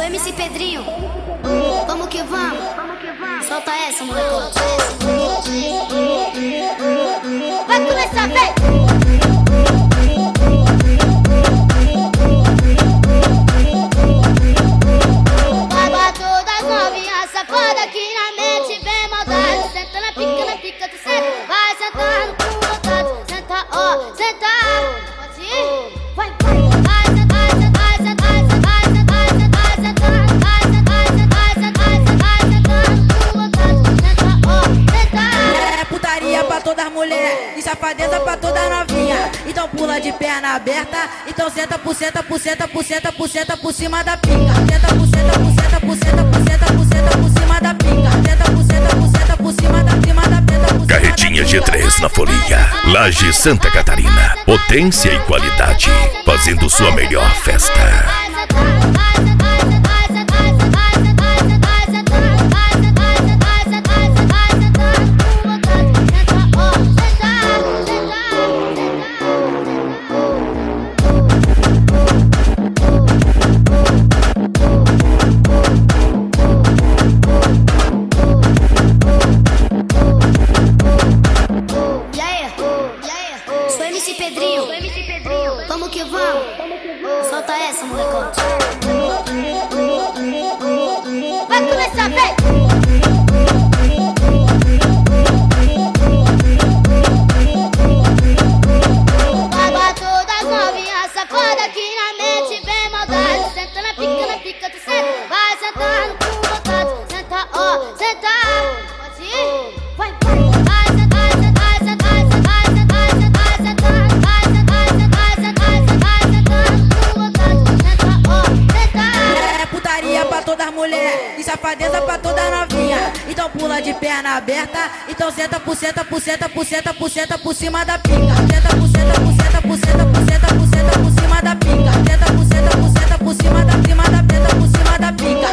MC Pedrinho, vamos que vamos, solta essa, molecote. Vai começar, vem! Baba todas novinhas safadas aqui na mente, vem maldade. Senta na pica, tu senta, vai sentando com vontade. Senta, ó, senta, pode ir, vai, vai. Todas mulher e safadeza pra toda novinha. Então pula de perna aberta. Então senta por cima da pinga. Senta por cima da pinga. Senta por cima da Carretinha G3 na folia. Laje Santa Catarina. Potência e qualidade, fazendo sua melhor festa. MC Pedrinho, vamos que vamos, solta essa, molecote. Vai começar, vem! Baba todas novinhas safadas aqui na mente, vem maldade. Senta na pica, tu senta, vai sentando com vontade. Senta, ó, senta, pode ir, vai, vai. Todas mulher e safadeza pra toda novinha. Então pula de perna aberta. Então senta por cima da pinga. Senta por cima da pinga. Senta por cima da pinga.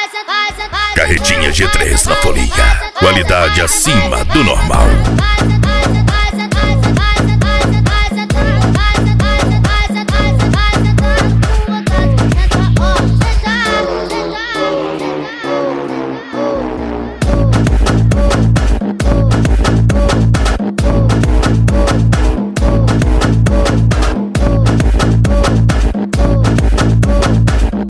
Carretinha G3 na folia. Qualidade acima do normal.